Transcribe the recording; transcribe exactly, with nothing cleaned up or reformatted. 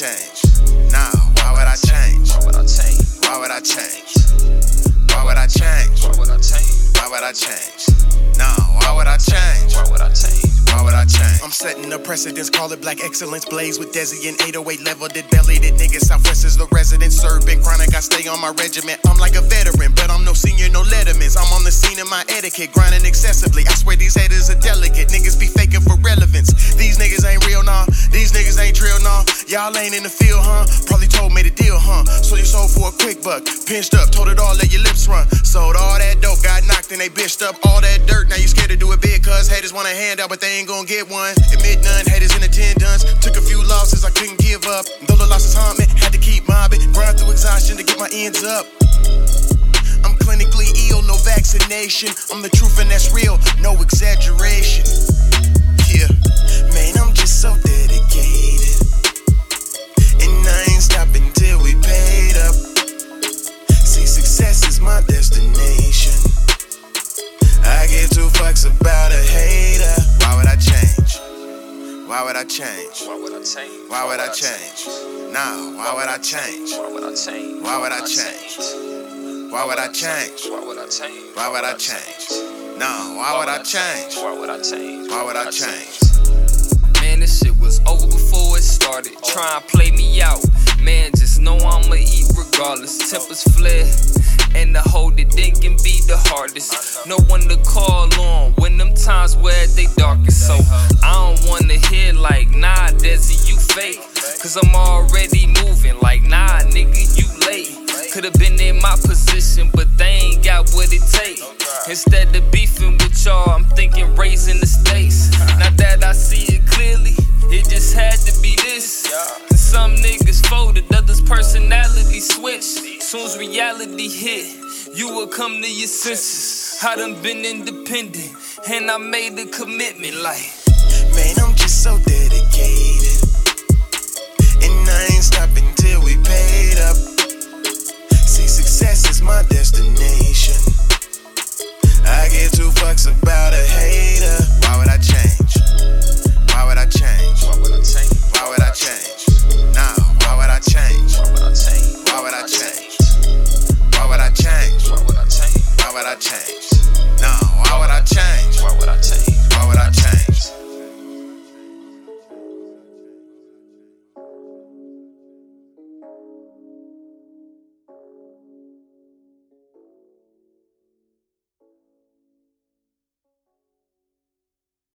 change? Nah, why would I change? Why would I change? Why would I change? Why would I change? Why would I change? Why would I change? Nah, why would I change? Why would I change? Why would I change? I'm setting a precedence, call it black excellence. Blaze with Desi and eight oh eight level, did belly that niggas. Southwest is the resident, serve been chronic. I stay on my regiment. I'm like a veteran, but I'm no senior, no lettermans. I'm on the scene in my etiquette, grinding excessively. I swear these haters are delicate. Niggas be faking for relevance. These niggas ain't real, nah. These niggas ain't trill, nah. Y'all ain't in the field, huh? Probably told me the deal, huh? So you sold for a quick buck. Pinched up, told it all, let your lips run. Sold all that dope, got knocked and they bitched up all that dirt. Now you scared to do it big, cause haters want a handout, but they ain't gonna get one. Admit none, haters in attendance. Took a few losses, I couldn't give up. Though the losses haunt me, had to keep mobbing. Grind through exhaustion to get my ends up. I'm clinically ill, no vaccination. I'm the truth and that's real, no exaggeration. Yeah, man, I'm just so dedicated. And I ain't stopping till we paid up. See, success is my destination. I give two fucks about a hater. Why would I change? Why would I change? Why would I change? Why would I change? Nah, why would I change? Why would I change? Why would I change? Why would I change? Why would I change? Why would I change? Nah, why would I change? Why would I change? Why would I change? Man, this shit was over before it started. Try and play me out. Man, just know I'ma eat regardless. Tempers flare, and to hold it in can be the hardest. No one to call on when them times where they darkest. So I don't wanna hear like, nah, Desi, you fake. Cause I'm already moving like, nah, nigga, you late. Could've been in my position, but they ain't got what it take. Instead of beefing with y'all, I'm thinking raising the stakes. Now that I see it clearly, it just had to be this. And some niggas folded, others personality switched. Soon as reality hit, you will come to your senses. I done been independent, and I made a commitment like, man, I'm just